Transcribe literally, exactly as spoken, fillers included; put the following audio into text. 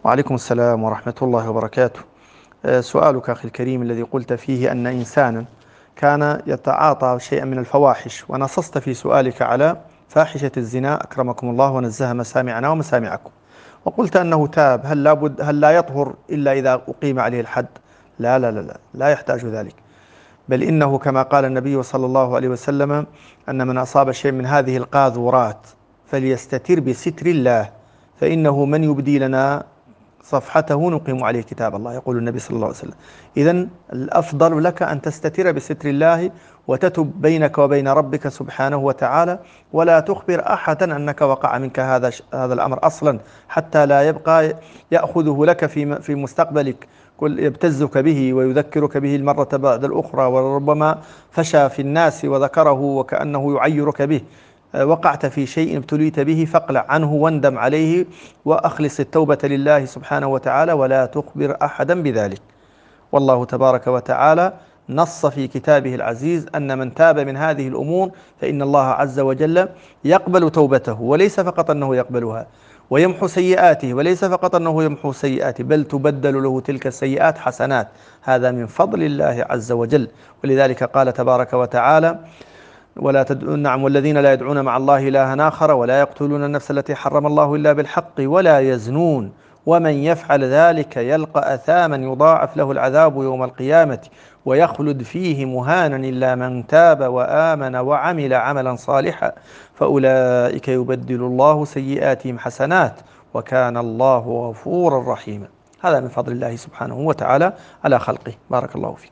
وعليكم السلام ورحمة الله وبركاته. آه، سؤالك أخي الكريم الذي قلت فيه أن إنسانا كان يتعاطى شيئا من الفواحش، ونصصت في سؤالك على فاحشة الزنا أكرمكم الله ونزه مسامعنا ومسامعكم، وقلت أنه تاب. هل لابد هل لا يطهر إلا إذا أقيم عليه الحد؟ لا لا لا لا, لا يحتاج ذلك، بل إنه كما قال النبي صلى الله عليه وسلم أن من أصاب شيء من هذه القاذورات فليستتر بستر الله، فإنه من يبدي لنا صفحته نقيم عليه كتاب الله، يقول النبي صلى الله عليه وسلم. إذن الأفضل لك أن تستتر بستر الله وتتب بينك وبين ربك سبحانه وتعالى، ولا تخبر أحدا أنك وقع منك هذا هذا الأمر أصلا، حتى لا يبقى يأخذه لك في في مستقبلك، كل يبتزك به ويذكرك به المرة بعد الأخرى، وربما فشى في الناس وذكره وكأنه يعيرك به. وقعت في شيء ابتليت به فاقلع عنه واندم عليه وأخلص التوبة لله سبحانه وتعالى، ولا تخبر أحدا بذلك. والله تبارك وتعالى نص في كتابه العزيز أن من تاب من هذه الأمور فإن الله عز وجل يقبل توبته، وليس فقط أنه يقبلها، ويمحو سيئاته، وليس فقط أنه يمحو سيئاته، بل تبدل له تلك السيئات حسنات. هذا من فضل الله عز وجل. ولذلك قال تبارك وتعالى: ولا تد... نعم والذين لا يدعون مع الله إلها آخر ولا يقتلون النفس التي حرم الله إلا بالحق ولا يزنون ومن يفعل ذلك يلقى أثاما يضاعف له العذاب يوم القيامة ويخلد فيه مهانا إلا من تاب وآمن وعمل عملا صالحا فأولئك يبدل الله سيئاتهم حسنات وكان الله غفورا رحيما. هذا من فضل الله سبحانه وتعالى على خلقه. بارك الله فيك.